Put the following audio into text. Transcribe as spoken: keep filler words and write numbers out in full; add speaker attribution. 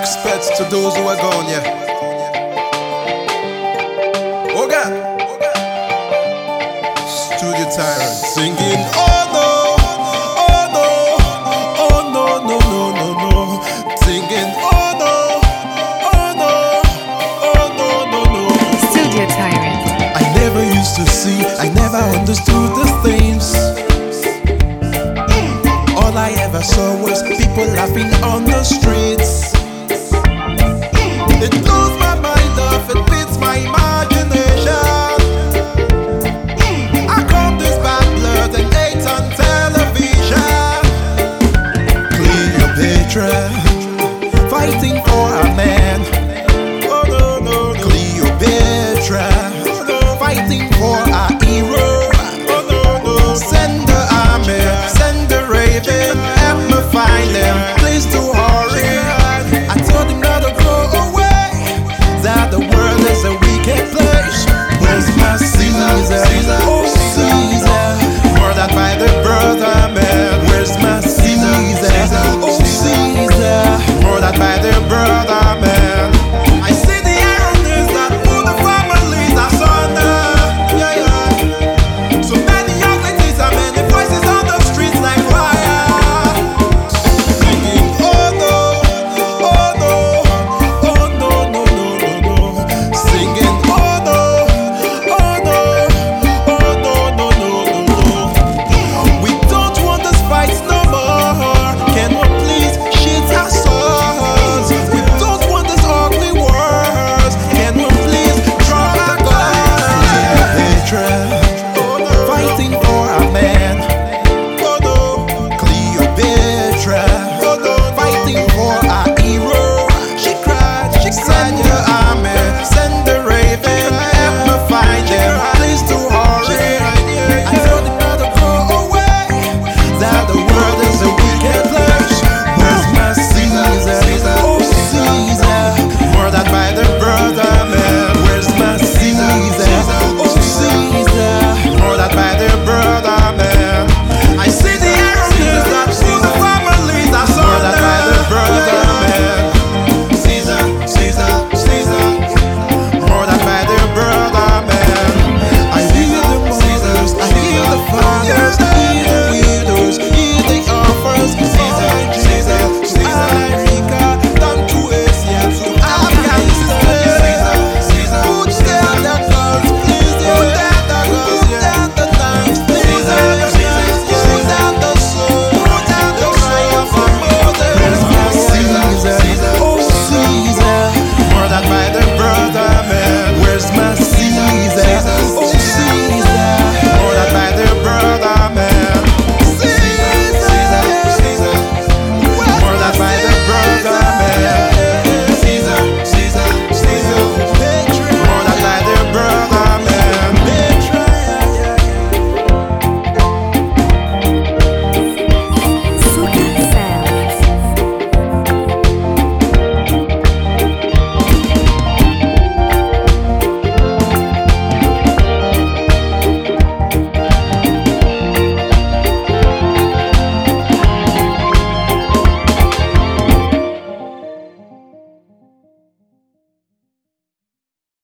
Speaker 1: respects to those who are gone, yeah. Oh God, Studio Tyrant singing, oh no, oh no, oh no, no, no, no, no. Singing, oh no, oh no, oh no, no, no.
Speaker 2: Studio Tyrant.
Speaker 1: I never used to see, I never understood the things. All I ever saw was people laughing on the streets. It blows my mind off, it beats my imagination. I caught this bad blood and ate on television. Cleopatra, fighting for a man. Oh no, no, no. Cleopatra, fighting for a hero.